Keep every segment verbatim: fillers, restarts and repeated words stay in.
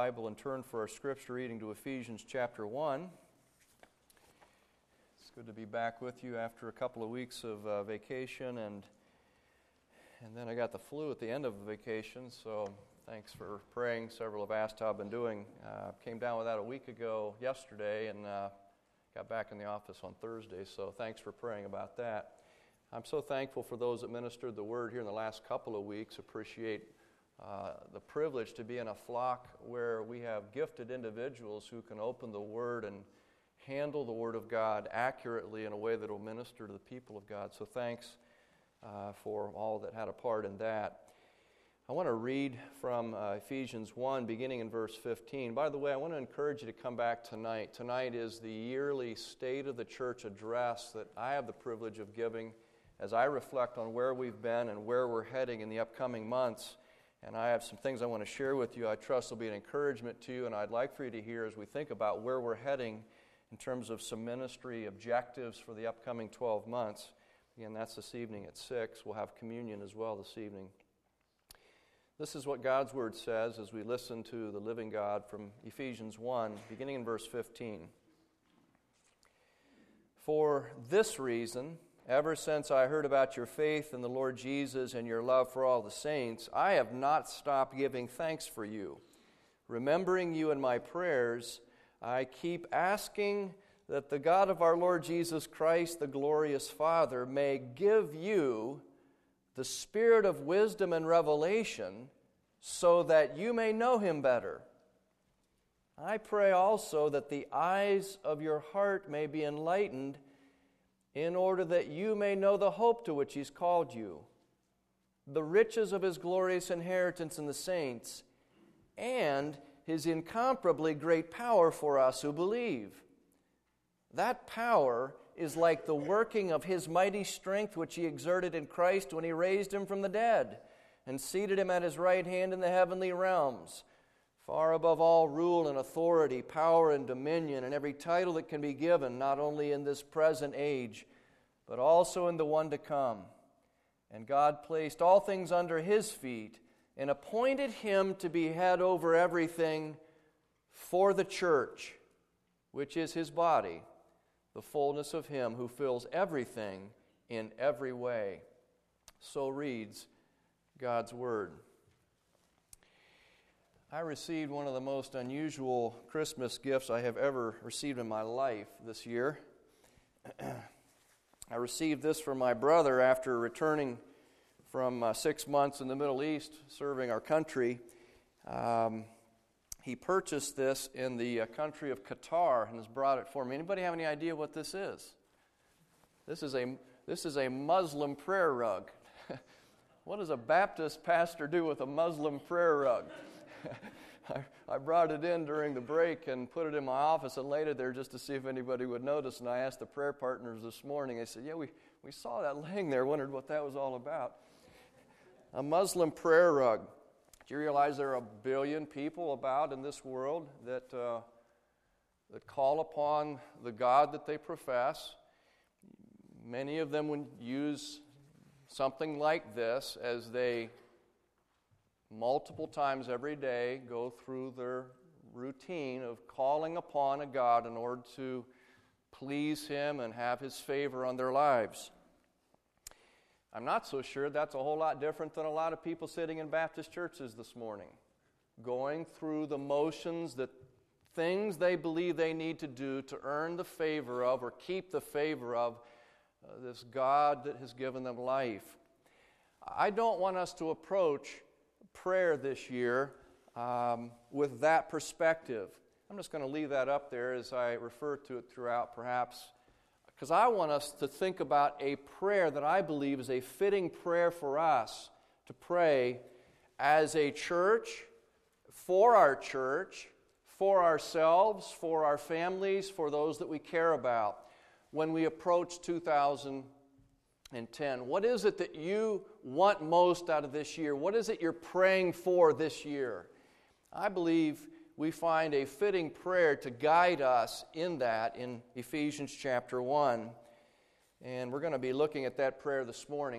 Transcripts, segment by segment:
Bible and turn for our scripture reading to Ephesians chapter one. It's good to be back with you after a couple of weeks of uh, vacation, and and then I got the flu at the end of the vacation, so thanks for praying. Several have asked how I've been doing. Uh, came down with that a week ago yesterday, and uh, got back in the office on Thursday, so thanks for praying about that. I'm so thankful for those that ministered the word here in the last couple of weeks. Appreciate Uh, the privilege to be in a flock where we have gifted individuals who can open the Word and handle the Word of God accurately in a way that will minister to the people of God. So thanks uh, for all that had a part in that. I want to read from uh, Ephesians one, beginning in verse fifteen. By the way, I want to encourage you to come back tonight. Tonight is the yearly State of the Church address that I have the privilege of giving as I reflect on where we've been and where we're heading in the upcoming months. And I have some things I want to share with you I trust will be an encouragement to you, and I'd like for you to hear as we think about where we're heading in terms of some ministry objectives for the upcoming twelve months. Again, that's this evening at six. We'll have communion as well this evening. This is what God's Word says as we listen to the living God from Ephesians one, beginning in verse fifteen. For this reason, ever since I heard about your faith in the Lord Jesus and your love for all the saints, I have not stopped giving thanks for you. Remembering you in my prayers, I keep asking that the God of our Lord Jesus Christ, the glorious Father, may give you the spirit of wisdom and revelation so that you may know Him better. I pray also that the eyes of your heart may be enlightened in order that you may know the hope to which He's called you, the riches of His glorious inheritance in the saints, and His incomparably great power for us who believe. That power is like the working of His mighty strength which He exerted in Christ when He raised Him from the dead and seated Him at His right hand in the heavenly realms, far above all rule and authority, power and dominion, and every title that can be given, not only in this present age, but also in the one to come. And God placed all things under His feet and appointed Him to be head over everything for the church, which is His body, the fullness of Him who fills everything in every way. So reads God's Word. I received one of the most unusual Christmas gifts I have ever received in my life this year. I received this from my brother after returning from uh, six months in the Middle East serving our country. Um, he purchased this in the uh, country of Qatar and has brought it for me. Anybody have any idea what this is? This is a this is a Muslim prayer rug. What does a Baptist pastor do with a Muslim prayer rug? I, I brought it in during the break and put it in my office and laid it there just to see if anybody would notice. And I asked the prayer partners this morning, I said, yeah, we, we saw that laying there, wondered what that was all about. A Muslim prayer rug. Do you realize there are a billion people about in this world that, uh, that call upon the God that they profess? Many of them would use something like this as they multiple times every day go through their routine of calling upon a God in order to please Him and have His favor on their lives. I'm not so sure that's a whole lot different than a lot of people sitting in Baptist churches this morning, going through the motions, that things they believe they need to do to earn the favor of or keep the favor of uh, this God that has given them life. I don't want us to approach prayer this year um, with that perspective. I'm just going to leave that up there as I refer to it throughout, perhaps, because I want us to think about a prayer that I believe is a fitting prayer for us to pray as a church, for our church, for ourselves, for our families, for those that we care about when we approach two thousand ten. What is it that you want most out of this year? What is it you're praying for this year? I believe we find a fitting prayer to guide us in that in Ephesians chapter one. And we're going to be looking at that prayer this morning.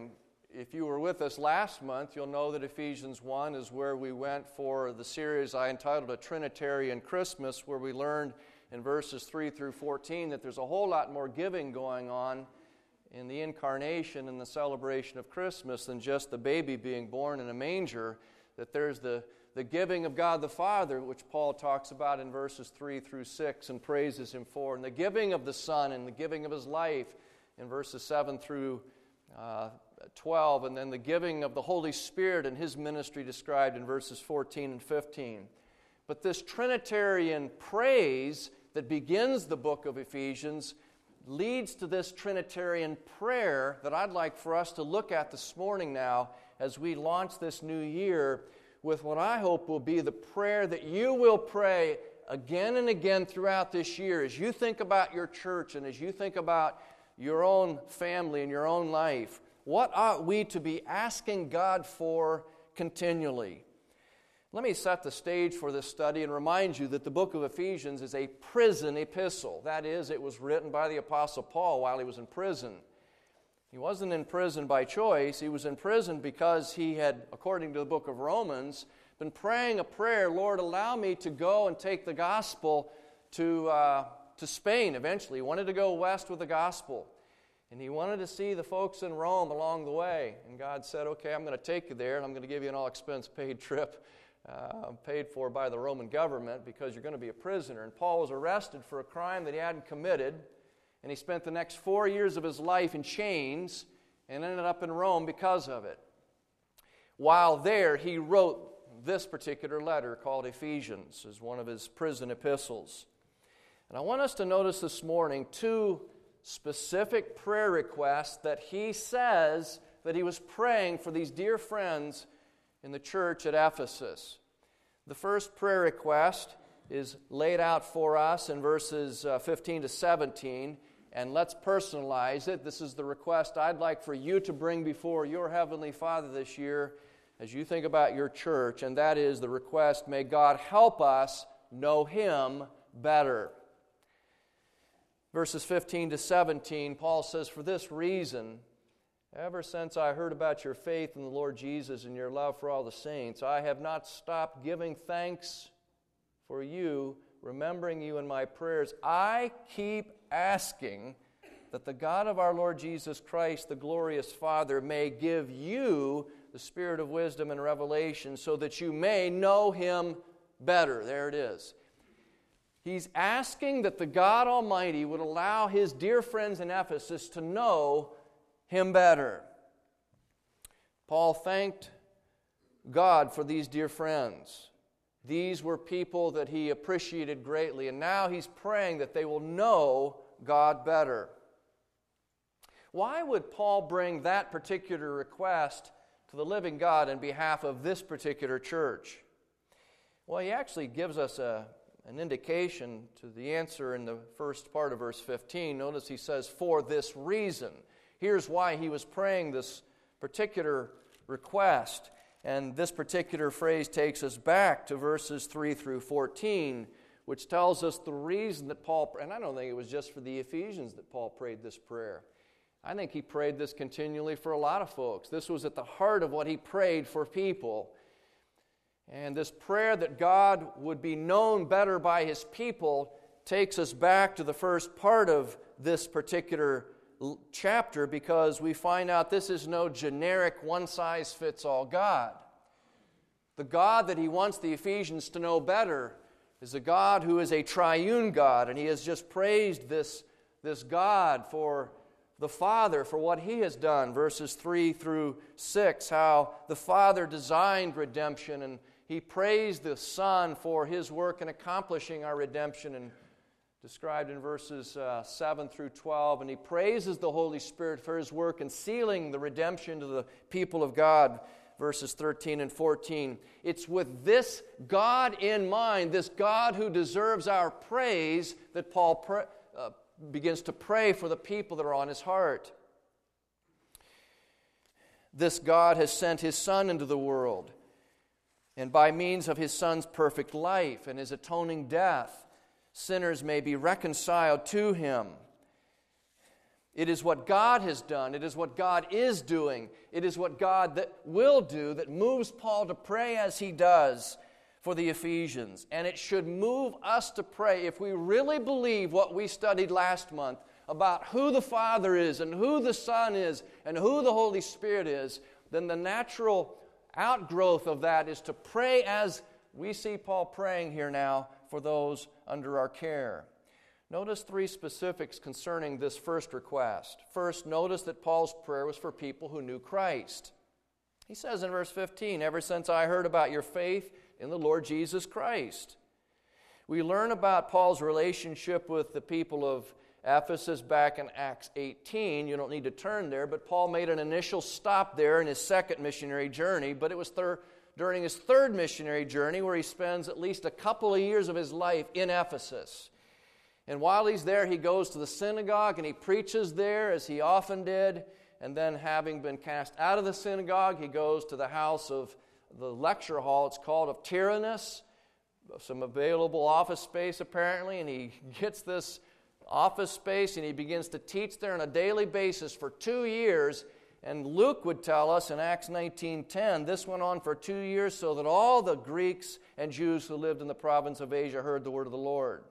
if you were with us last month, you'll know that Ephesians one is where we went for the series I entitled A Trinitarian Christmas, where we learned in verses three through fourteen that there's a whole lot more giving going on in the incarnation and the celebration of Christmas than just the baby being born in a manger, that there's the, the giving of God the Father, which Paul talks about in verses three through six and praises Him for, and the giving of the Son and the giving of His life in verses seven through uh, twelve, and then the giving of the Holy Spirit and His ministry described in verses fourteen and fifteen. But this Trinitarian praise that begins the book of Ephesians leads to this Trinitarian prayer that I'd like for us to look at this morning now as we launch this new year with what I hope will be the prayer that you will pray again and again throughout this year as you think about your church and as you think about your own family and your own life. What ought we to be asking God for continually? Let me set the stage for this study and remind you that the book of Ephesians is a prison epistle. That is, it was written by the Apostle Paul while he was in prison. He wasn't in prison by choice. He was in prison because he had, according to the book of Romans, been praying a prayer, Lord, allow me to go and take the gospel to, uh, to Spain eventually. He wanted to go west with the gospel. And he wanted to see the folks in Rome along the way. And God said, okay, I'm going to take you there, and I'm going to give you an all-expense-paid trip uh, paid for by the Roman government because you're going to be a prisoner. And Paul was arrested for a crime that he hadn't committed, and he spent the next four years of his life in chains and ended up in Rome because of it. While there, he wrote this particular letter called Ephesians as one of his prison epistles. And I want us to notice this morning two specific prayer requests that he says that he was praying for these dear friends in the church at Ephesus. The first prayer request is laid out for us in verses uh, fifteen to seventeen, and let's personalize it. This is the request I'd like for you to bring before your Heavenly Father this year as you think about your church, and that is the request, may God help us know Him better. Verses fifteen to seventeen, Paul says, for this reason, ever since I heard about your faith in the Lord Jesus and your love for all the saints, I have not stopped giving thanks for you, remembering you in my prayers. I keep asking that the God of our Lord Jesus Christ, the glorious Father, may give you the spirit of wisdom and revelation so that you may know Him better. There it is. He's asking that the God Almighty would allow His dear friends in Ephesus to know Him better. Paul thanked God for these dear friends. These were people that he appreciated greatly, and now he's praying that they will know God better. Why would Paul bring that particular request to the living God in behalf of this particular church? Well, he actually gives us a an indication to the answer in the first part of verse fifteen. Notice he says, for this reason. Here's why he was praying this particular request. And this particular phrase takes us back to verses three through fourteen, which tells us the reason that Paul, and I don't think it was just for the Ephesians that Paul prayed this prayer. I think he prayed this continually for a lot of folks. This was at the heart of what he prayed for people. And this prayer that God would be known better by His people takes us back to the first part of this particular chapter, because we find out this is no generic one-size-fits-all God. The God that he wants the Ephesians to know better is a God who is a triune God, and he has just praised this, this God for the Father for what He has done. Verses three through six, how the Father designed redemption, and He praised the Son for His work in accomplishing our redemption, and described in verses uh, seven through twelve. And He praises the Holy Spirit for His work in sealing the redemption to the people of God, verses thirteen and fourteen. It's with this God in mind, this God who deserves our praise, that Paul pra- uh, begins to pray for the people that are on his heart. This God has sent His Son into the world, and by means of His Son's perfect life and His atoning death, sinners may be reconciled to Him. It is what God has done. It is what God is doing. It is what God that will do that moves Paul to pray as he does for the Ephesians. And it should move us to pray if we really believe what we studied last month about who the Father is and who the Son is and who the Holy Spirit is, then the natural outgrowth of that is to pray as we see Paul praying here now for those under our care. Notice three specifics concerning this first request. First, notice that Paul's prayer was for people who knew Christ. He says in verse fifteen, "Ever since I heard about your faith in the Lord Jesus Christ." We learn about Paul's relationship with the people of Ephesus back in Acts eighteen. You don't need to turn there, but Paul made an initial stop there in his second missionary journey, but it was thir- during his third missionary journey where he spends at least a couple of years of his life in Ephesus. And while he's there, he goes to the synagogue and he preaches there, as he often did. And then, having been cast out of the synagogue, he goes to the house of the lecture hall, it's called, of Tyrannus, some available office space apparently, and he gets this office space and he begins to teach there on a daily basis for two years. And Luke would tell us in Acts nineteen ten, this went on for two years so that all the Greeks and Jews who lived in the province of Asia heard the word of the Lord.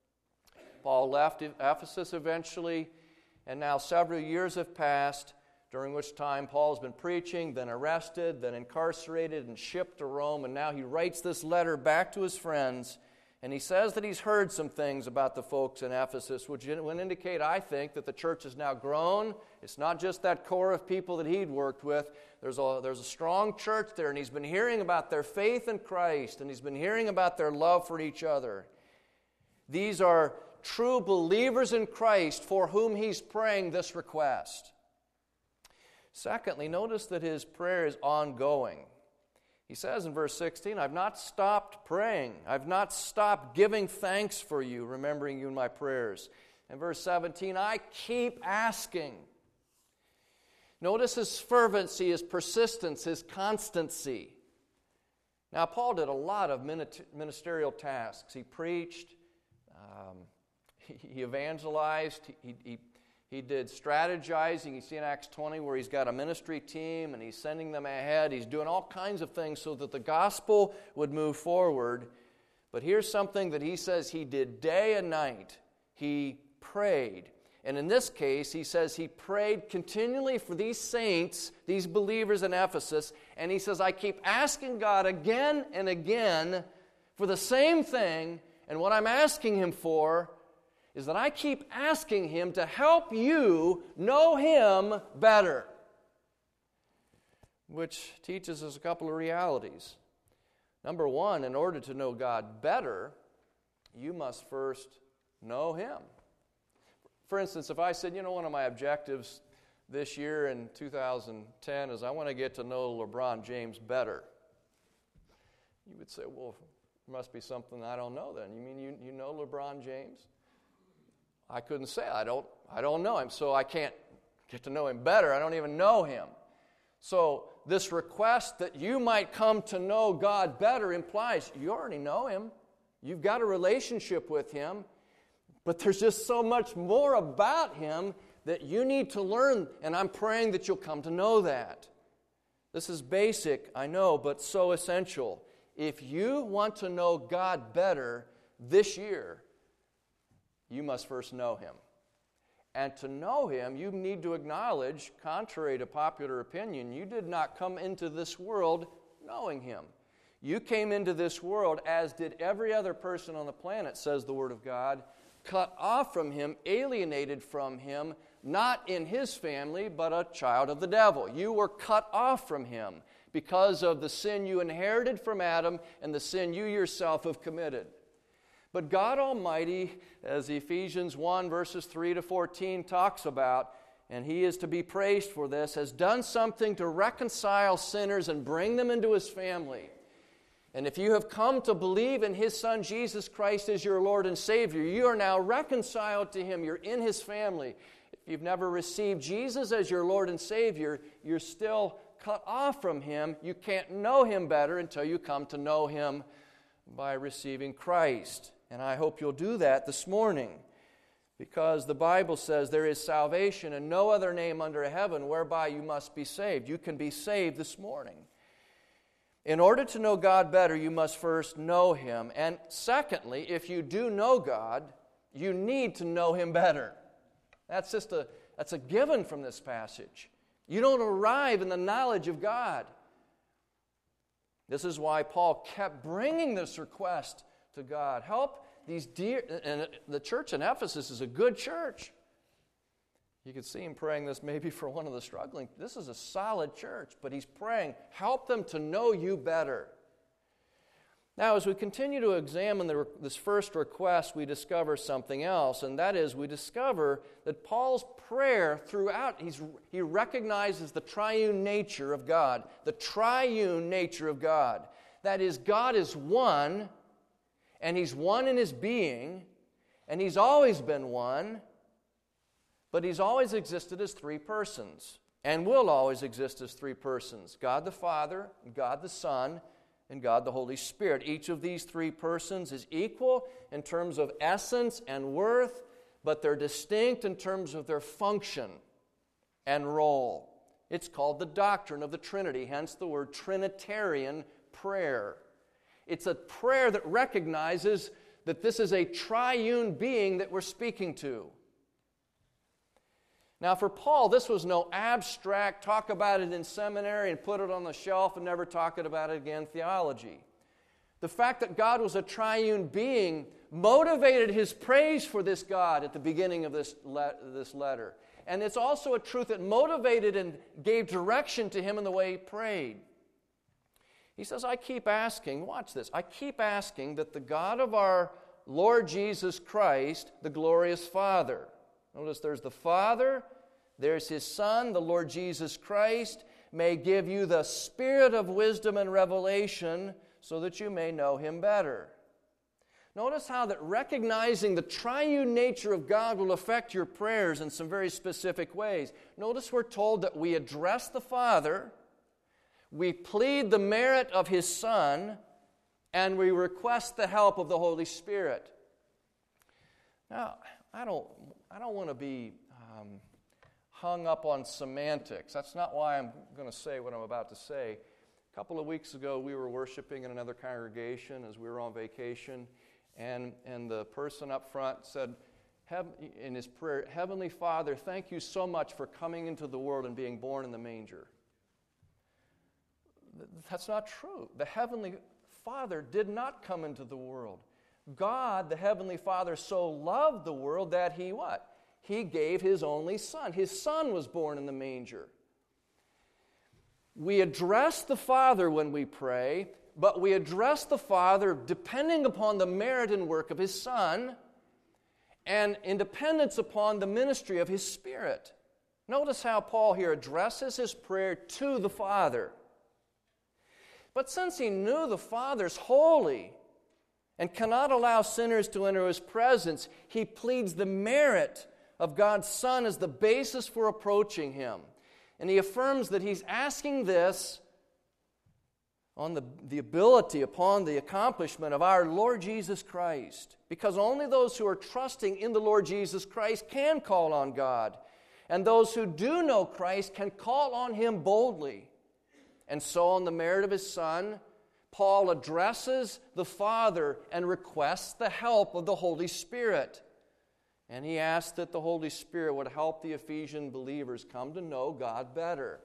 Paul left Ephesus eventually, and now several years have passed, during which time Paul's been preaching, then arrested, then incarcerated, and shipped to Rome, and now he writes this letter back to his friends, and he says that he's heard some things about the folks in Ephesus, which would indicate, I think, that the church has now grown. It's not just that core of people that he'd worked with. There's a, there's a strong church there, and he's been hearing about their faith in Christ, and he's been hearing about their love for each other. These are true believers in Christ for whom he's praying this request. Secondly, notice that his prayer is ongoing. He says in verse sixteen, "I've not stopped praying. I've not stopped giving thanks for you, remembering you in my prayers." In verse seventeen, "I keep asking." Notice his fervency, his persistence, his constancy. Now, Paul did a lot of ministerial tasks. He preached, um, he evangelized, he, he, he did strategizing. You see in Acts twenty where he's got a ministry team and he's sending them ahead. He's doing all kinds of things so that the gospel would move forward. But here's something that he says he did day and night. He prayed. And in this case, he says he prayed continually for these saints, these believers in Ephesus, and he says, I keep asking God again and again for the same thing, and what I'm asking him for is that I keep asking him to help you know him better, which teaches us a couple of realities. Number one, in order to know God better, you must first know him. For instance, if I said, you know, one of my objectives this year in two thousand ten is I want to get to know LeBron James better, you would say, well, there must be something I don't know then. You mean you, you know LeBron James? I couldn't say. I don't, I don't know him, so I can't get to know him better. I don't even know him. So this request that you might come to know God better implies you already know him. You've got a relationship with him. But there's just so much more about him that you need to learn, and I'm praying that you'll come to know that. This is basic, I know, but so essential. If you want to know God better this year, you must first know him. And to know him, you need to acknowledge, contrary to popular opinion, you did not come into this world knowing him. You came into this world, as did every other person on the planet, says the Word of God, cut off from him, alienated from him, not in his family, but a child of the devil. You were cut off from him because of the sin you inherited from Adam and the sin you yourself have committed. But God Almighty, as Ephesians one, verses three to fourteen talks about, and he is to be praised for this, has done something to reconcile sinners and bring them into his family. And if you have come to believe in his Son, Jesus Christ, as your Lord and Savior, you are now reconciled to him. You're in his family. If you've never received Jesus as your Lord and Savior, you're still cut off from him. You can't know him better until you come to know him by receiving Christ. And I hope you'll do that this morning. Because the Bible says there is salvation in no other name under heaven whereby you must be saved. You can be saved this morning. In order to know God better, you must first know Him. And secondly, if you do know God, you need to know Him better. That's just a, that's a given from this passage. You don't arrive in the knowledge of God. This is why Paul kept bringing this request to God. Help these dear, and the church in Ephesus is a good church. You could see him praying this maybe for one of the struggling. This is a solid church, but he's praying, help them to know you better. Now, as we continue to examine the, this first request, we discover something else, and that is we discover that Paul's prayer throughout, he's, he recognizes the triune nature of God, the triune nature of God. That is, God is one, and He's one in His being, and He's always been one, but He's always existed as three persons, and will always exist as three persons. God the Father, God the Son, and God the Holy Spirit. Each of these three persons is equal in terms of essence and worth, but they're distinct in terms of their function and role. It's called the doctrine of the Trinity, hence the word Trinitarian prayer. It's a prayer that recognizes that this is a triune being that we're speaking to. Now, for Paul, this was no abstract, talk about it in seminary and put it on the shelf and never talk about it again theology. The fact that God was a triune being motivated his praise for this God at the beginning of this, le- this letter. And it's also a truth that motivated and gave direction to him in the way he prayed. He says, I keep asking, watch this, I keep asking that the God of our Lord Jesus Christ, the glorious Father. Notice there's the Father, there's His Son, the Lord Jesus Christ, may give you the spirit of wisdom and revelation so that you may know Him better. Notice how that recognizing the triune nature of God will affect your prayers in some very specific ways. Notice we're told that we address the Father, we plead the merit of His Son, and we request the help of the Holy Spirit. Now, I don't, I don't want to be um, hung up on semantics. That's not why I'm going to say what I'm about to say. A couple of weeks ago, we were worshiping in another congregation as we were on vacation, and, and the person up front said, in his prayer, Heavenly Father, thank you so much for coming into the world and being born in the manger. That's not true. The Heavenly Father did not come into the world. God, the Heavenly Father, so loved the world that He what? He gave His only Son. His Son was born in the manger. We address the Father when we pray, but we address the Father depending upon the merit and work of His Son and in dependence upon the ministry of His Spirit. Notice how Paul here addresses his prayer to the Father. But since he knew the Father's holy and cannot allow sinners to enter His presence, he pleads the merit of God's Son as the basis for approaching Him. And he affirms that he's asking this on the, the ability, upon the accomplishment of our Lord Jesus Christ. Because only those who are trusting in the Lord Jesus Christ can call on God. And those who do know Christ can call on Him boldly. And so on the merit of His Son, Paul addresses the Father and requests the help of the Holy Spirit. And he asks that the Holy Spirit would help the Ephesian believers come to know God better.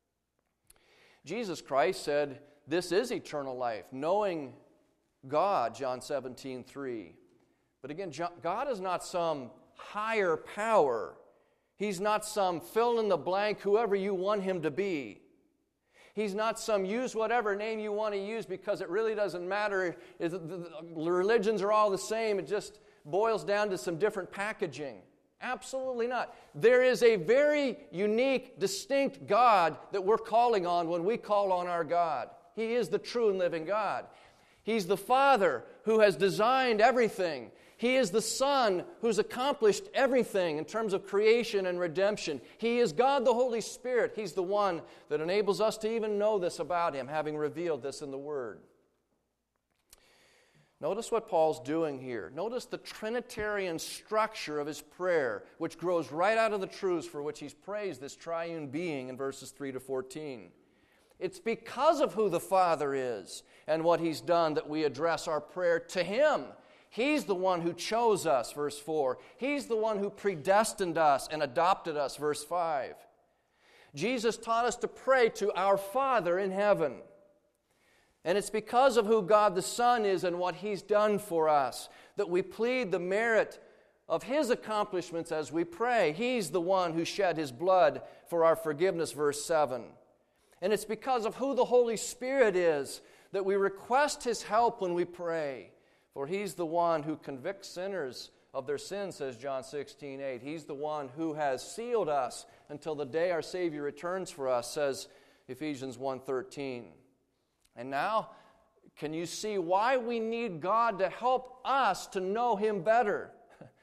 Jesus Christ said, this is eternal life, knowing God, John seventeen three. But again, God is not some higher power. He's not some fill-in-the-blank, whoever you want Him to be. He's not some use whatever name you want to use because it really doesn't matter. The religions are all the same. It just boils down to some different packaging. Absolutely not. There is a very unique, distinct God that we're calling on when we call on our God. He is the true and living God. He's the Father who has designed everything. He is the Son who's accomplished everything in terms of creation and redemption. He is God the Holy Spirit. He's the one that enables us to even know this about Him, having revealed this in the Word. Notice what Paul's doing here. Notice the Trinitarian structure of his prayer, which grows right out of the truths for which he's praised this triune being in verses three to fourteen. It's because of who the Father is and what He's done that we address our prayer to Him. He's the one who chose us, verse four. He's the one who predestined us and adopted us, verse five. Jesus taught us to pray to our Father in heaven. And it's because of who God the Son is and what He's done for us that we plead the merit of His accomplishments as we pray. He's the one who shed His blood for our forgiveness, verse seven. And it's because of who the Holy Spirit is that we request His help when we pray. For He's the one who convicts sinners of their sins, says John sixteen eight. He's the one who has sealed us until the day our Savior returns for us, says Ephesians one thirteen. And now, can you see why we need God to help us to know Him better?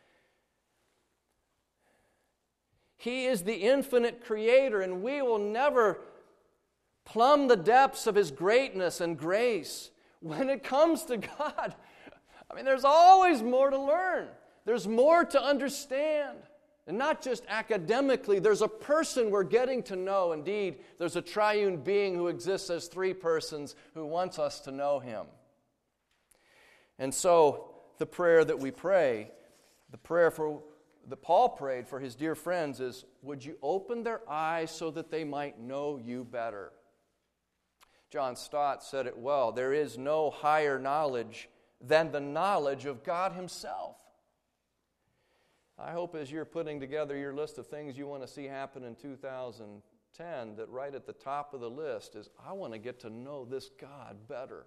He is the infinite Creator, and we will never plumb the depths of His greatness and grace. When it comes to God, I mean, there's always more to learn. There's more to understand. And not just academically, there's a person we're getting to know. Indeed, there's a triune being who exists as three persons who wants us to know Him. And so, the prayer that we pray, the prayer for that Paul prayed for his dear friends is, would you open their eyes so that they might know you better? John Stott said it well, there is no higher knowledge than the knowledge of God Himself. I hope as you're putting together your list of things you want to see happen in two thousand ten, that right at the top of the list is, I want to get to know this God better.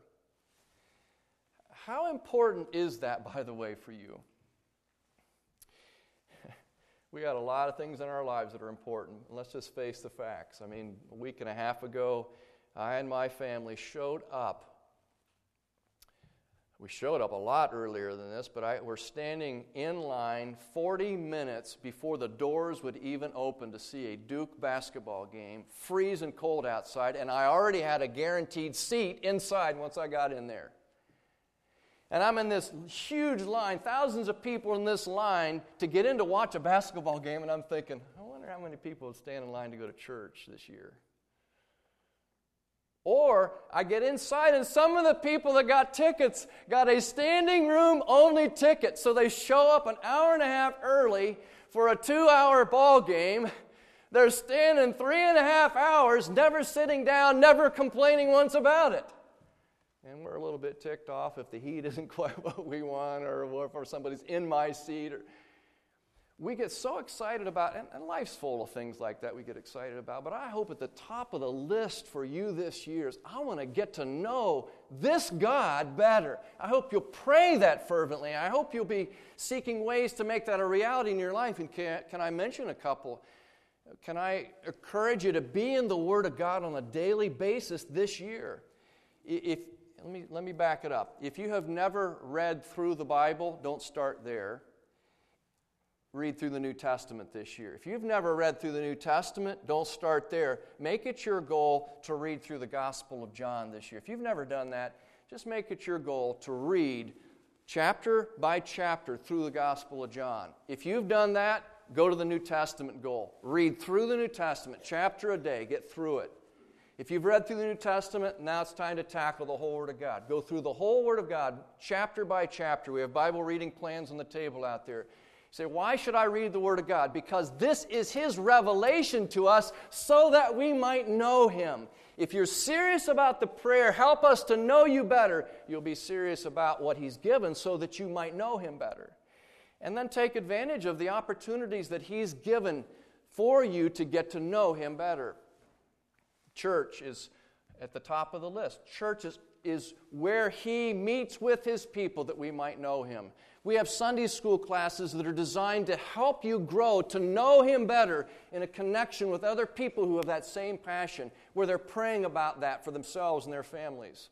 How important is that, by the way, for you? We got a lot of things in our lives that are important. Let's just face the facts. I mean, a week and a half ago, I and my family showed up. We showed up a lot earlier than this, but I, we're standing in line forty minutes before the doors would even open to see a Duke basketball game, freezing cold outside, and I already had a guaranteed seat inside once I got in there. And I'm in this huge line, thousands of people in this line to get in to watch a basketball game, and I'm thinking, I wonder how many people would stand in line to go to church this year. Or I get inside and some of the people that got tickets got a standing room only ticket. So they show up an hour and a half early for a two-hour ball game. They're standing three and a half hours, never sitting down, never complaining once about it. And we're a little bit ticked off if the heat isn't quite what we want, or if somebody's in my seat. Or we get so excited about, and, and life's full of things like that we get excited about, but I hope at the top of the list for you this year is, I want to get to know this God better. I hope you'll pray that fervently. I hope you'll be seeking ways to make that a reality in your life. And can, can I mention a couple? Can I encourage you to be in the Word of God on a daily basis this year? If let me, let me back it up. If you have never read through the Bible, don't start there. Read through the New Testament this year. If you've never read through the New Testament, don't start there. Make it your goal to read through the Gospel of John this year. If you've never done that, just make it your goal to read chapter by chapter through the Gospel of John. If you've done that, go to the New Testament goal. Read through the New Testament, chapter a day, get through it. If you've read through the New Testament, now it's time to tackle the whole Word of God. Go through the whole Word of God, chapter by chapter. We have Bible reading plans on the table out there. You say, why should I read the Word of God? Because this is His revelation to us so that we might know Him. If you're serious about the prayer, help us to know you better, you'll be serious about what He's given so that you might know Him better. And then take advantage of the opportunities that He's given for you to get to know Him better. Church is at the top of the list. Church is, is where He meets with His people that we might know Him. We have Sunday school classes that are designed to help you grow, to know Him better in a connection with other people who have that same passion, where they're praying about that for themselves and their families.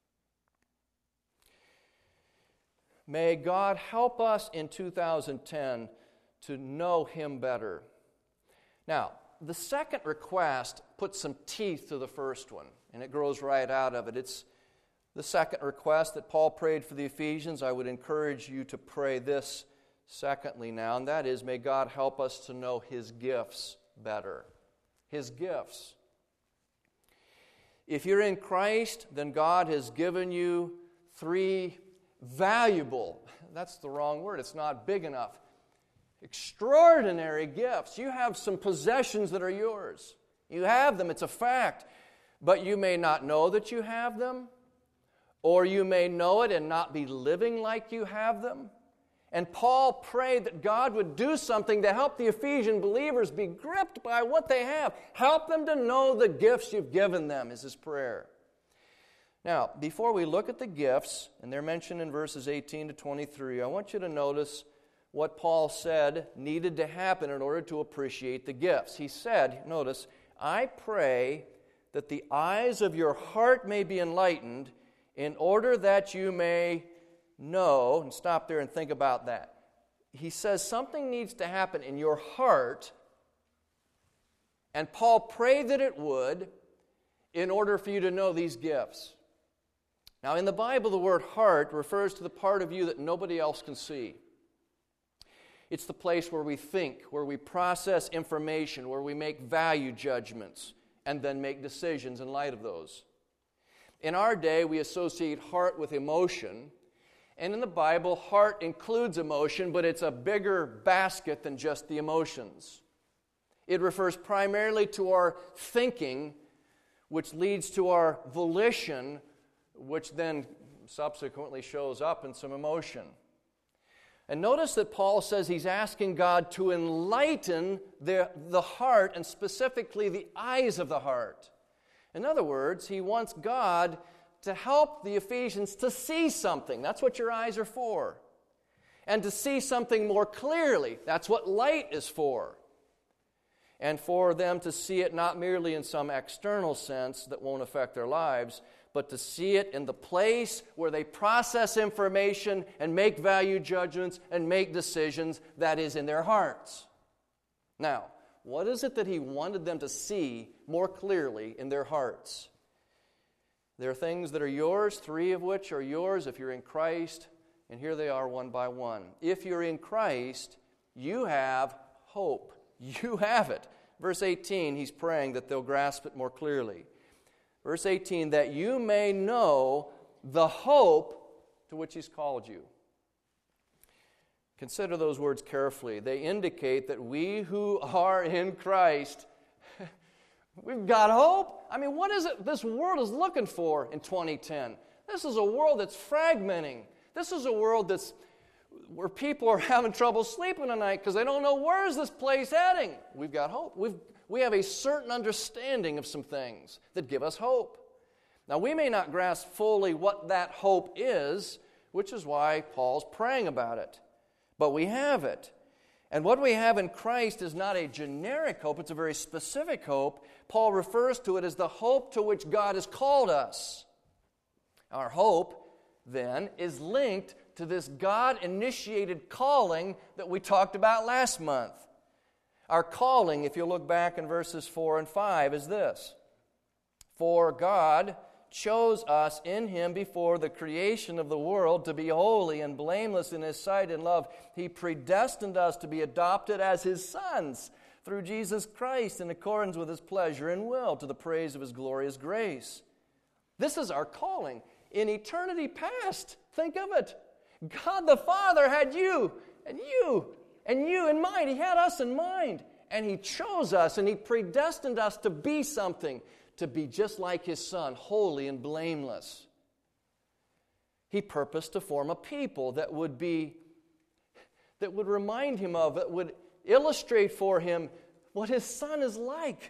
May God help us in two thousand ten to know Him better. Now, the second request puts some teeth to the first one, and it grows right out of it. It's, the second request that Paul prayed for the Ephesians, I would encourage you to pray this secondly now, and that is, may God help us to know His gifts better. His gifts. If you're in Christ, then God has given you three valuable, that's the wrong word, it's not big enough, extraordinary gifts. You have some possessions that are yours. You have them, it's a fact. But you may not know that you have them, or you may know it and not be living like you have them. And Paul prayed that God would do something to help the Ephesian believers be gripped by what they have. Help them to know the gifts you've given them, is his prayer. Now, before we look at the gifts, and they're mentioned in verses eighteen to twenty-three, I want you to notice what Paul said needed to happen in order to appreciate the gifts. He said, notice, I pray that the eyes of your heart may be enlightened in order that you may know, and stop there and think about that. He says something needs to happen in your heart, and Paul prayed that it would in order for you to know these gifts. Now, in the Bible, the word heart refers to the part of you that nobody else can see. It's the place where we think, where we process information, where we make value judgments, and then make decisions in light of those. In our day, we associate heart with emotion, and in the Bible, heart includes emotion, but it's a bigger basket than just the emotions. It refers primarily to our thinking, which leads to our volition, which then subsequently shows up in some emotion. And notice that Paul says he's asking God to enlighten the, the heart, and specifically the eyes of the heart. In other words, he wants God to help the Ephesians to see something. That's what your eyes are for. And to see something more clearly. That's what light is for. And for them to see it not merely in some external sense that won't affect their lives, but to see it in the place where they process information and make value judgments and make decisions, that is in their hearts. Now, what is it that he wanted them to see more clearly in their hearts? There are things that are yours, three of which are yours if you're in Christ, and here they are one by one. If you're in Christ, you have hope. You have it. Verse eighteen, he's praying that they'll grasp it more clearly. Verse eighteen, that you may know the hope to which he's called you. Consider those words carefully. They indicate that we who are in Christ, we've got hope. I mean, what is it this world is looking for in twenty ten? This is a world that's fragmenting. This is a world that's where people are having trouble sleeping tonight because they don't know where is this place heading. We've got hope. We've, we have a certain understanding of some things that give us hope. Now, we may not grasp fully what that hope is, which is why Paul's praying about it. But we have it. And what we have in Christ is not a generic hope, it's a very specific hope. Paul refers to it as the hope to which God has called us. Our hope, then, is linked to this God-initiated calling that we talked about last month. Our calling, if you look back in verses four and five, is this. For God chose us in Him before the creation of the world to be holy and blameless in His sight in love. He predestined us to be adopted as His sons through Jesus Christ in accordance with His pleasure and will, to the praise of His glorious grace. This is our calling. In eternity past, think of it. God the Father had you and you and you in mind. He had us in mind. And He chose us and He predestined us to be something, to be just like His Son, holy and blameless. He purposed to form a people that would be, that would remind Him of, that would illustrate for Him what His Son is like.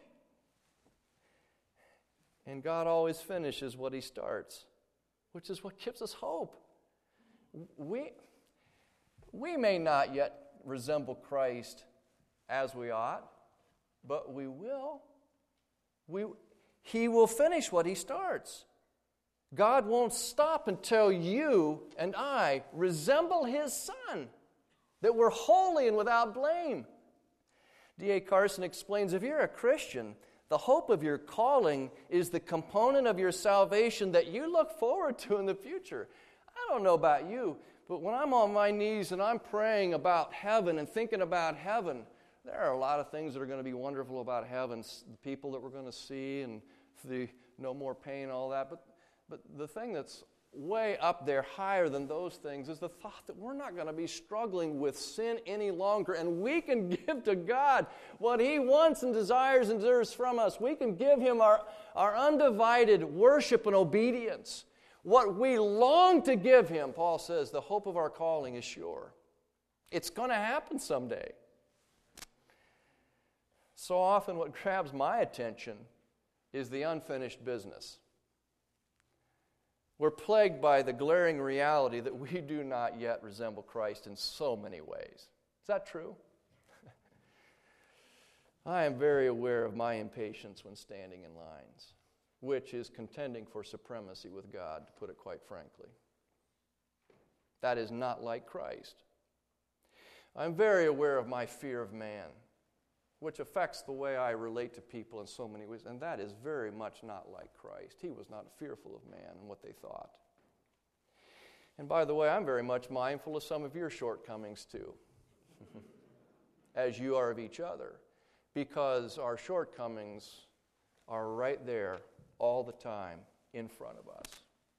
And God always finishes what He starts, which is what gives us hope. We, we may not yet resemble Christ as we ought, but we will. We, he will finish what He starts. God won't stop until you and I resemble His Son, that we're holy and without blame. D A Carson explains, if you're a Christian, The hope of your calling is the component of your salvation that you look forward to in the future. I don't know about you, but when I'm on my knees and I'm praying about heaven and thinking about heaven, there are a lot of things that are going to be wonderful about heaven, the people that we're going to see and the no more pain, all that. But, but the thing that's way up there, higher than those things, is the thought that we're not going to be struggling with sin any longer, and we can give to God what He wants and desires and deserves from us. We can give Him our, our undivided worship and obedience. What we long to give Him, Paul says, the hope of our calling is sure. It's going to happen someday. So often what grabs my attention is the unfinished business. We're plagued by the glaring reality that we do not yet resemble Christ in so many ways. Is that true? I am very aware of my impatience when standing in lines, which is contending for supremacy with God, to put it quite frankly. That is not like Christ. I'm very aware of my fear of man, which affects the way I relate to people in so many ways, and that is very much not like Christ. He was not fearful of man and what they thought. And by the way, I'm very much mindful of some of your shortcomings too, as you are of each other, because our shortcomings are right there all the time in front of us.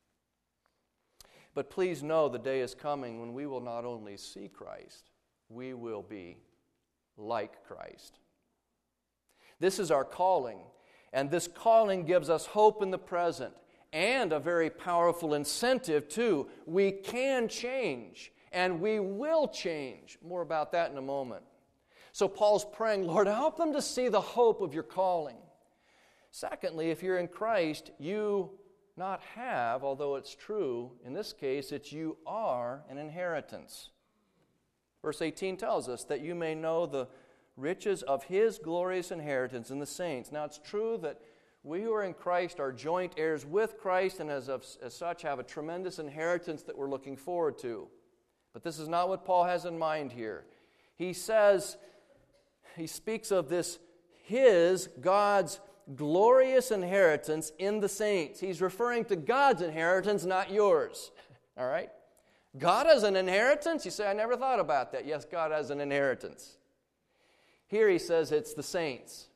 But please know the day is coming when we will not only see Christ, we will be like Christ. This is our calling, and this calling gives us hope in the present and a very powerful incentive too. We can change, and we will change. More about that in a moment. So Paul's praying, Lord, help them to see the hope of your calling. Secondly, if you're in Christ, you not have, although it's true, in this case, it's you are an inheritance. Verse eighteen tells us that you may know the riches of His glorious inheritance in the saints. Now, it's true that we who are in Christ are joint heirs with Christ, and as, of, as such have a tremendous inheritance that we're looking forward to. But this is not what Paul has in mind here. He says, he speaks of this, His, God's glorious inheritance in the saints. He's referring to God's inheritance, not yours. All right? God has an inheritance? You say, I never thought about that. Yes, God has an inheritance. Here he says it's the saints.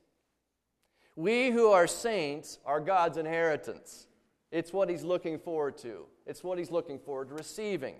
We who are saints are God's inheritance. It's what He's looking forward to. It's what He's looking forward to receiving.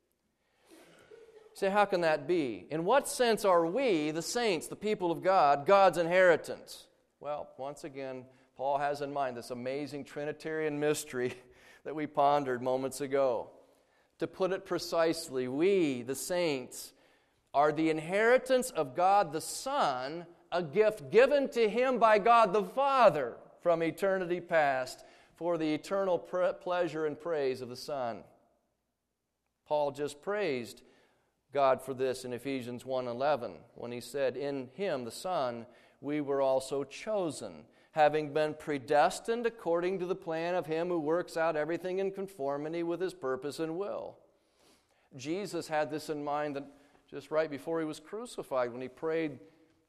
You say, how can that be? In what sense are we, the saints, the people of God, God's inheritance? Well, once again, Paul has in mind this amazing Trinitarian mystery that we pondered moments ago. To put it precisely, we, the saints, are the inheritance of God the Son, a gift given to Him by God the Father from eternity past for the eternal pre- pleasure and praise of the Son. Paul just praised God for this in Ephesians one eleven when he said, in Him, the Son, we were also chosen, having been predestined according to the plan of Him who works out everything in conformity with His purpose and will. Jesus had this in mind that just right before He was crucified, when He prayed,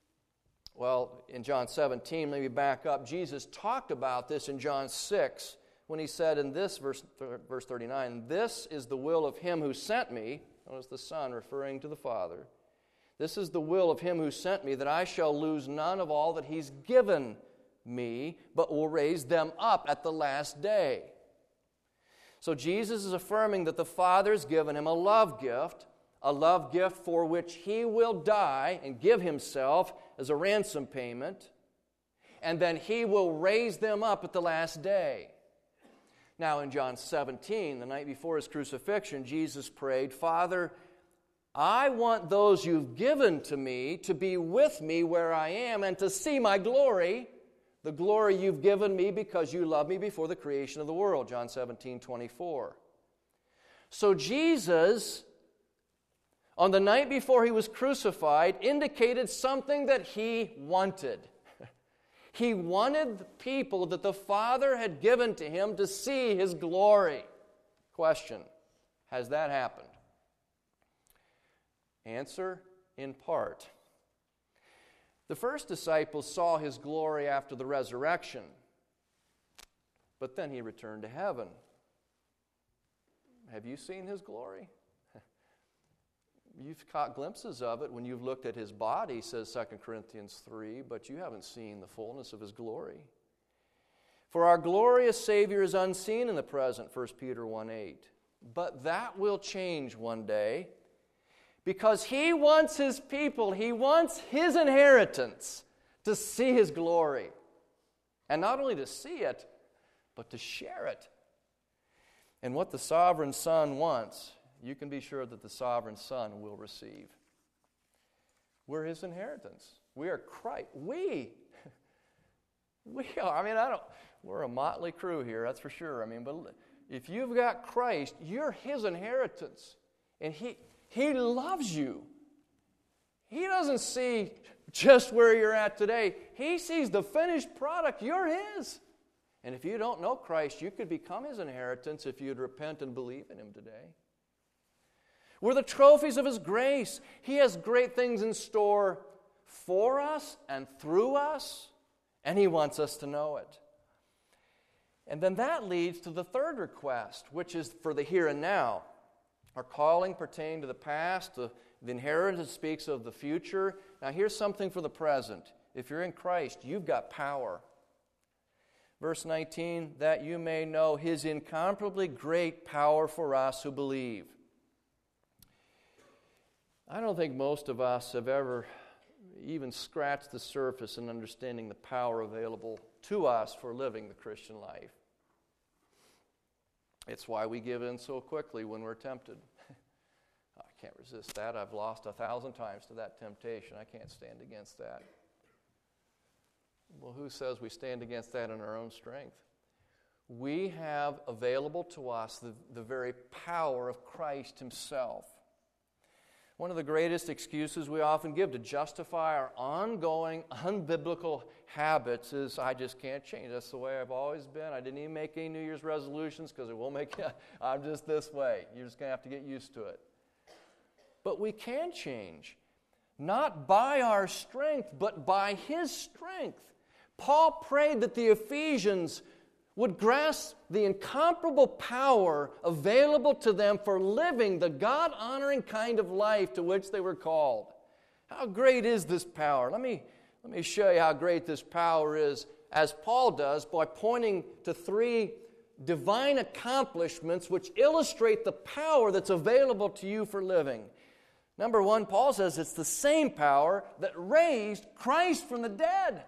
well, in John seventeen, maybe back up, Jesus talked about this in John six, when He said in this, verse, verse thirty-nine, this is the will of Him who sent me, notice the Son referring to the Father, this is the will of Him who sent me, that I shall lose none of all that He's given me, but will raise them up at the last day. So Jesus is affirming that the Father's given Him a love gift, a love gift for which He will die and give Himself as a ransom payment, and then He will raise them up at the last day. Now in John seventeen, the night before His crucifixion, Jesus prayed, Father, I want those You've given to me to be with me where I am and to see my glory, the glory You've given me because You loved me before the creation of the world, John seventeen twenty-four. So Jesus, on the night before He was crucified, indicated something that He wanted. He wanted the people that the Father had given to Him to see His glory. Question, has that happened? Answer, in part. The first disciples saw his glory after the resurrection, but then he returned to heaven. Have you seen his glory? You've caught glimpses of it when you've looked at his body, says Second Corinthians three, but you haven't seen the fullness of his glory. For our glorious Savior is unseen in the present, First Peter one eight. But that will change one day, because he wants his people, he wants his inheritance to see his glory. And not only to see it, but to share it. And what the sovereign Son wants, you can be sure that the sovereign Son will receive. We're his inheritance. We are Christ. We, we are, I mean, I don't, we're a motley crew here, that's for sure. I mean, but if you've got Christ, you're his inheritance. And he, he loves you. He doesn't see just where you're at today. He sees the finished product. You're his. And if you don't know Christ, you could become his inheritance if you'd repent and believe in him today. We're the trophies of his grace. He has great things in store for us and through us, and he wants us to know it. And then that leads to the third request, which is for the here and now. Our calling pertains to the past. The, the inheritance speaks of the future. Now here's something for the present. If you're in Christ, you've got power. Verse nineteen, that you may know his incomparably great power for us who believe. I don't think most of us have ever even scratched the surface in understanding the power available to us for living the Christian life. It's why we give in so quickly when we're tempted. I can't resist that. I've lost a thousand times to that temptation. I can't stand against that. Well, who says we stand against that in our own strength? We have available to us the, the very power of Christ himself. One of the greatest excuses we often give to justify our ongoing unbiblical habits is, I just can't change. That's the way I've always been. I didn't even make any New Year's resolutions because it won't make you. I'm just this way. You're just going to have to get used to it. But we can change, not by our strength, but by his strength. Paul prayed that the Ephesians would grasp the incomparable power available to them for living the God-honoring kind of life to which they were called. How great is this power? Let me, let me show you how great this power is, as Paul does, by pointing to three divine accomplishments which illustrate the power that's available to you for living. Number one, Paul says it's the same power that raised Christ from the dead.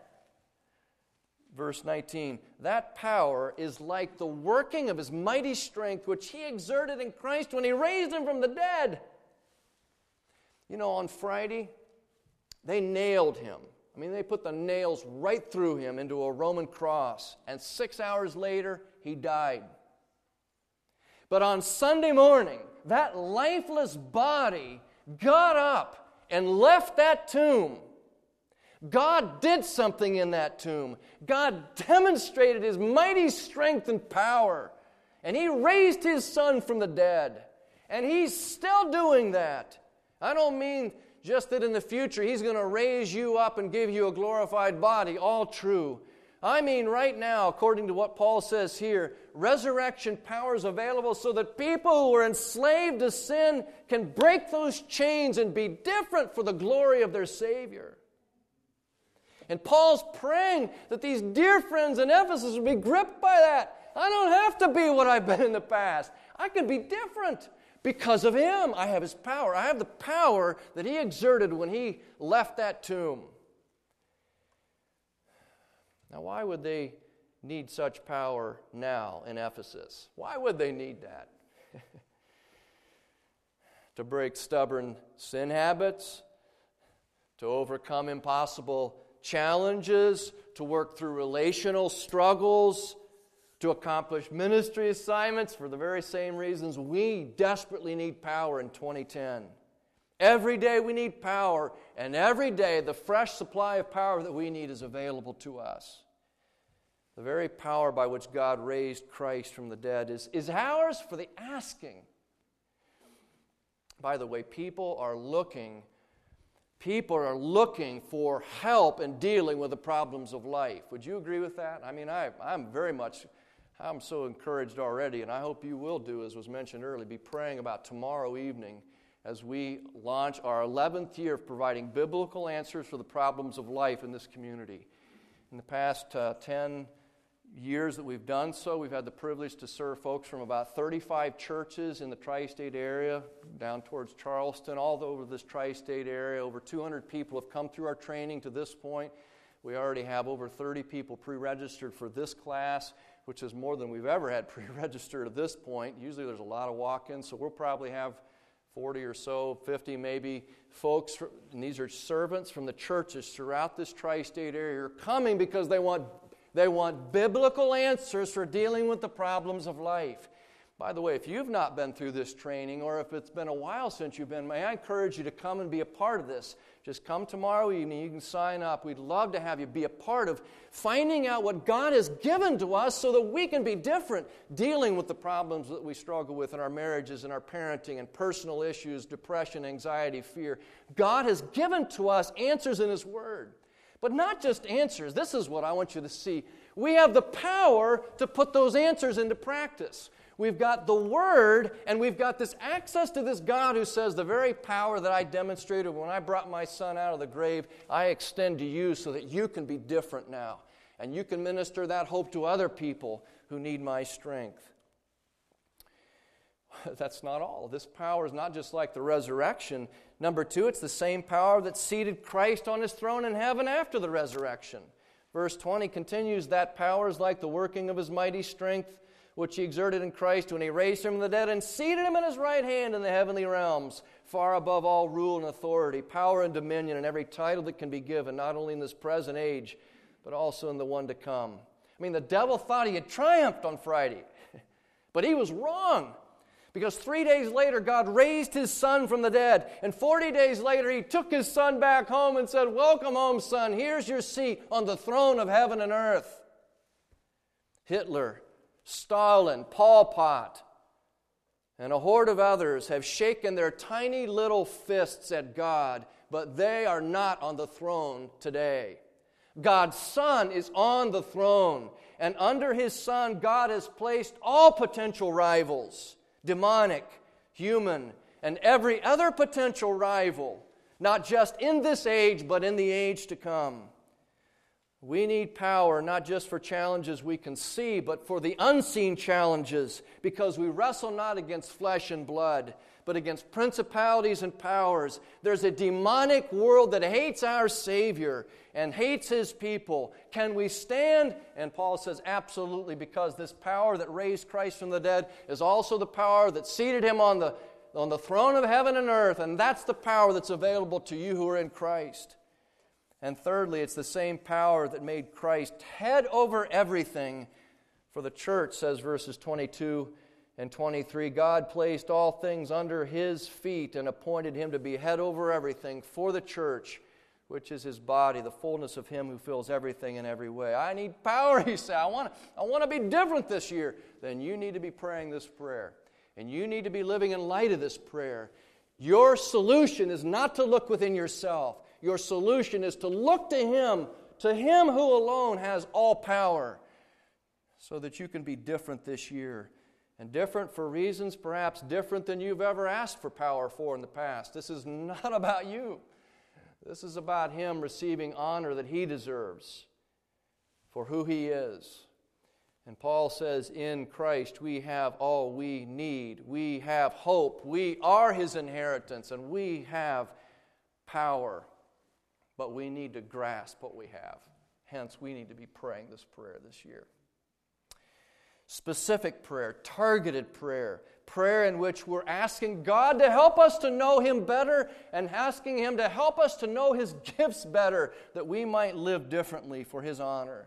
Verse nineteen, that power is like the working of his mighty strength, which he exerted in Christ when he raised him from the dead. You know, on Friday, they nailed him. I mean, they put the nails right through him into a Roman cross, and six hours later, he died. But on Sunday morning, that lifeless body got up and left that tomb. God did something in that tomb. God demonstrated his mighty strength and power. And he raised his son from the dead. And he's still doing that. I don't mean just that in the future he's going to raise you up and give you a glorified body. All true. I mean right now, according to what Paul says here, resurrection power is available so that people who are enslaved to sin can break those chains and be different for the glory of their Savior. And Paul's praying that these dear friends in Ephesus would be gripped by that. I don't have to be what I've been in the past. I can be different because of him. I have his power. I have the power that he exerted when he left that tomb. Now, why would they need such power now in Ephesus? Why would they need that? To break stubborn sin habits? To overcome impossible challenges, to work through relational struggles, to accomplish ministry assignments for the very same reasons we desperately need power in twenty ten. Every day we need power, and every day the fresh supply of power that we need is available to us. The very power by which God raised Christ from the dead is, is ours for the asking. By the way, people are looking People are looking for help in dealing with the problems of life. Would you agree with that? I mean, I, I'm very much, I'm so encouraged already, and I hope you will do, as was mentioned earlier, be praying about tomorrow evening as we launch our eleventh year of providing biblical answers for the problems of life in this community. In the past uh, ten years that we've done so, we've had the privilege to serve folks from about thirty-five churches in the tri-state area, down towards Charleston, all over this tri-state area. Over two hundred people have come through our training to this point. We already have over thirty people pre-registered for this class, which is more than we've ever had pre-registered at this point. Usually there's a lot of walk-ins, so we'll probably have forty or so, fifty maybe, folks, and these are servants from the churches throughout this tri-state area who are coming because they want They want biblical answers for dealing with the problems of life. By the way, if you've not been through this training, or if it's been a while since you've been, may I encourage you to come and be a part of this. Just come tomorrow evening. You can sign up. We'd love to have you be a part of finding out what God has given to us so that we can be different, dealing with the problems that we struggle with in our marriages and our parenting and personal issues, depression, anxiety, fear. God has given to us answers in His Word. But not just answers. This is what I want you to see. We have the power to put those answers into practice. We've got the Word, and we've got this access to this God who says, the very power that I demonstrated when I brought my son out of the grave, I extend to you so that you can be different now. And you can minister that hope to other people who need my strength. That's not all. This power is not just like the resurrection. Number two, it's the same power that seated Christ on His throne in heaven after the resurrection. Verse twenty continues, that power is like the working of His mighty strength, which He exerted in Christ when He raised Him from the dead and seated Him in His right hand in the heavenly realms, far above all rule and authority, power and dominion, and every title that can be given, not only in this present age, but also in the one to come. I mean, the devil thought he had triumphed on Friday, but he was wrong. Because three days later, God raised His Son from the dead. And forty days later, He took His Son back home and said, welcome home, son. Here's your seat on the throne of heaven and earth. Hitler, Stalin, Pol Pot, and a horde of others have shaken their tiny little fists at God, but they are not on the throne today. God's Son is on the throne. And under His Son, God has placed all potential rivals, demonic, human, and every other potential rival, not just in this age, but in the age to come. We need power not just for challenges we can see, but for the unseen challenges, because we wrestle not against flesh and blood, but against principalities and powers. There's a demonic world that hates our Savior and hates His people. Can we stand? And Paul says, absolutely, because this power that raised Christ from the dead is also the power that seated Him on the, on the throne of heaven and earth, and that's the power that's available to you who are in Christ. And thirdly, it's the same power that made Christ head over everything. For the church, says verses twenty-two and twenty-three, God placed all things under His feet and appointed Him to be head over everything for the church, which is His body, the fullness of Him who fills everything in every way. I need power, he said. I want, I want to be different this year. Then you need to be praying this prayer. And you need to be living in light of this prayer. Your solution is not to look within yourself. Your solution is to look to Him, to Him who alone has all power, so that you can be different this year. And different for reasons perhaps different than you've ever asked for power for in the past. This is not about you. This is about Him receiving honor that He deserves for who He is. And Paul says, in Christ we have all we need. We have hope. We are His inheritance, and we have power. But we need to grasp what we have. Hence, we need to be praying this prayer this year. Specific prayer, targeted prayer, prayer in which we're asking God to help us to know Him better and asking Him to help us to know His gifts better, that we might live differently for His honor.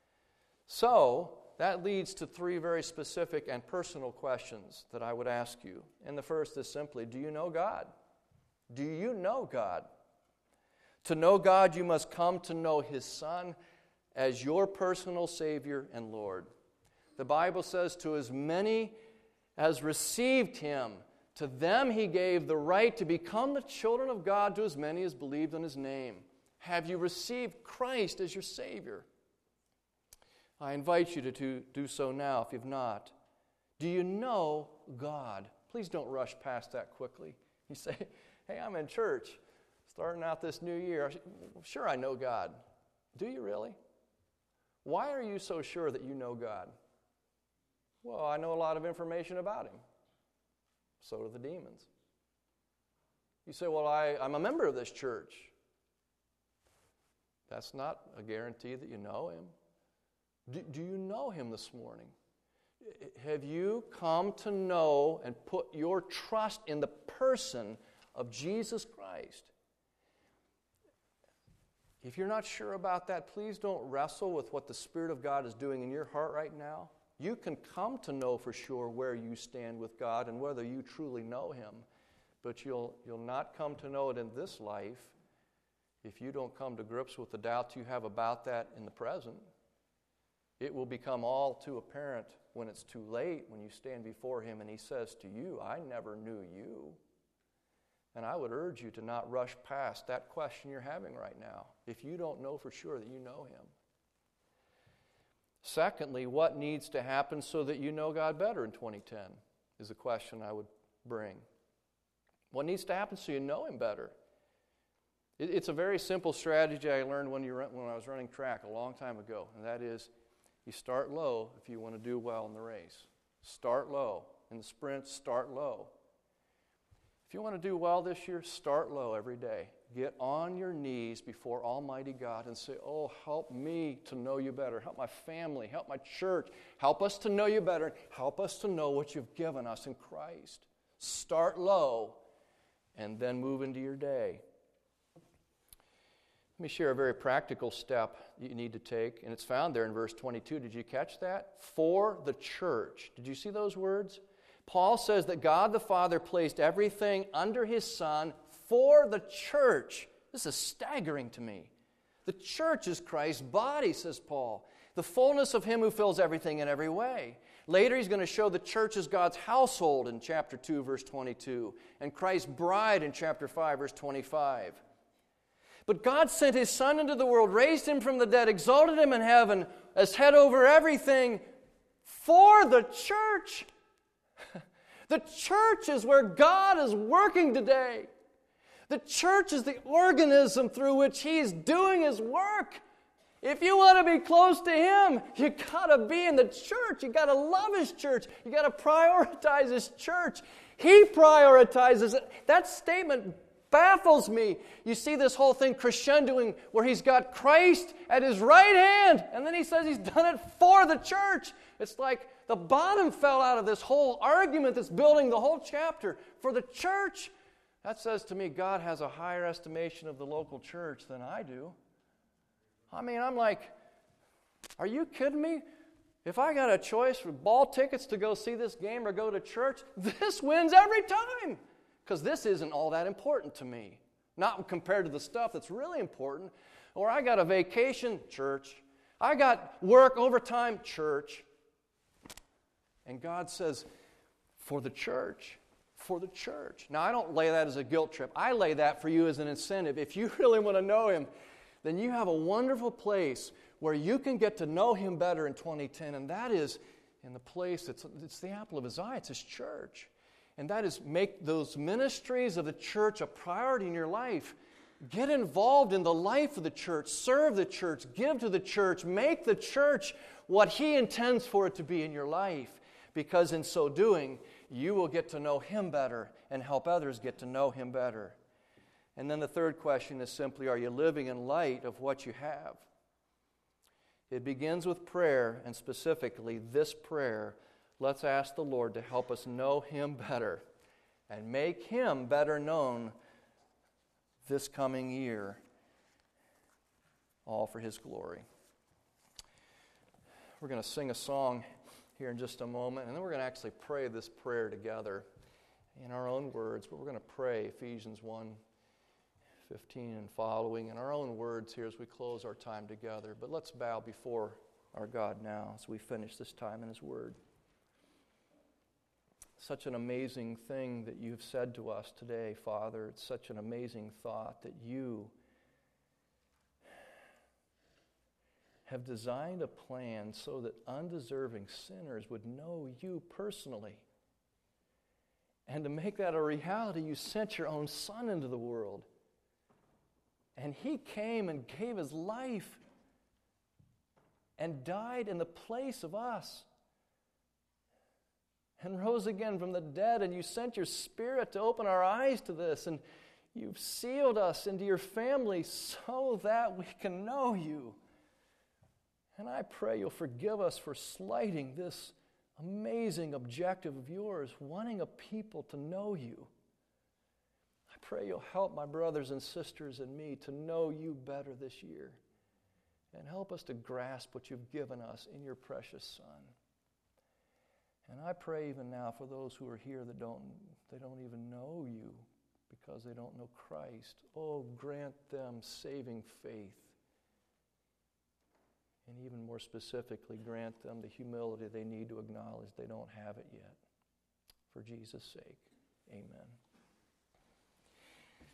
So, that leads to three very specific and personal questions that I would ask you. And the first is simply, do you know God? Do you know God? To know God, you must come to know His Son as your personal Savior and Lord. The Bible says, to as many as received Him, To them he gave the right to become the children of God to as many as believed on his name. Have you received Christ as your Savior? I invite you to do, do so now if you've not. Do you know God? Please don't rush past that quickly. You say, hey, I'm in church, starting out this new year. Sure, I know God. Do you really? Why are you so sure that you know God? Well, I know a lot of information about him. So do the demons. You say, well, I, I'm a member of this church. That's not a guarantee that you know him. Do, do you know him this morning? Have you come to know and put your trust in the person of Jesus Christ? If you're not sure about that, please don't wrestle with what the Spirit of God is doing in your heart right now. You can come to know for sure where you stand with God and whether you truly know him, but you'll, you'll not come to know it in this life if you don't come to grips with the doubts you have about that in the present. It will become all too apparent when it's too late, when you stand before him and he says to you, I never knew you. And I would urge you to not rush past that question you're having right now if you don't know for sure that you know him. Secondly, what needs to happen so that you know God better in twenty ten is a question I would bring. What needs to happen so you know him better? It's a very simple strategy I learned when, you run, when I was running track a long time ago, and that is you start low if you want to do well in the race. Start low. In the sprint, start low. If you want to do well this year, start low every day. Get on your knees before Almighty God and say, oh, help me to know you better. Help my family. Help my church. Help us to know you better. Help us to know what you've given us in Christ. Start low and then move into your day. Let me share a very practical step you need to take, and it's found there in verse twenty-two. Did you catch that? For the church. Did you see those words? Paul says that God the Father placed everything under his Son for the church. This is staggering to me. The church is Christ's body, says Paul. The fullness of him who fills everything in every way. Later he's going to show the church is God's household in chapter two, verse twenty-two, and Christ's bride in chapter five, verse twenty-five. But God sent his Son into the world, raised him from the dead, exalted him in heaven as head over everything for the church. The church is where God is working today. The church is the organism through which he's doing his work. If you want to be close to him, you got to be in the church. You got to love his church. You got to prioritize his church. He prioritizes it. That statement baffles me. You see this whole thing crescendoing where he's got Christ at his right hand, and then he says he's done it for the church. It's like the bottom fell out of this whole argument that's building the whole chapter. For the church, that says to me God has a higher estimation of the local church than I do. I mean, I'm like, are you kidding me? If I got a choice for ball tickets to go see this game or go to church, this wins every time. Because this isn't all that important to me. Not compared to the stuff that's really important. Or I got a vacation, church. I got work, overtime, church. And God says, for the church, for the church. Now, I don't lay that as a guilt trip. I lay that for you as an incentive. If you really want to know him, then you have a wonderful place where you can get to know him better in twenty ten, and that is in the place that's it's the apple of his eye. It's his church. And that is make those ministries of the church a priority in your life. Get involved in the life of the church. Serve the church. Give to the church. Make the church what he intends for it to be in your life. Because in so doing, you will get to know him better and help others get to know him better. And then the third question is simply, are you living in light of what you have? It begins with prayer, and specifically this prayer. Let's ask the Lord to help us know him better and make him better known this coming year, all for his glory. We're going to sing a song here in just a moment, and then we're going to actually pray this prayer together in our own words, but we're going to pray Ephesians one fifteen and following in our own words here as we close our time together. But let's bow before our God now as we finish this time in his word. such an amazing thing that you've said to us today, Father. It's such an amazing thought that you have designed a plan so that undeserving sinners would know you personally. And to make that a reality, you sent your own Son into the world. And he came and gave his life and died in the place of us and rose again from the dead. And you sent your Spirit to open our eyes to this. And you've sealed us into your family so that we can know you. And I pray you'll forgive us for slighting this amazing objective of yours, wanting a people to know you. I pray you'll help my brothers and sisters and me to know you better this year, and help us to grasp what you've given us in your precious Son. And I pray even now for those who are here that don't, they don't even know you because they don't know Christ. Oh, grant them saving faith. And even more specifically, grant them the humility they need to acknowledge they don't have it yet. For Jesus' sake, amen.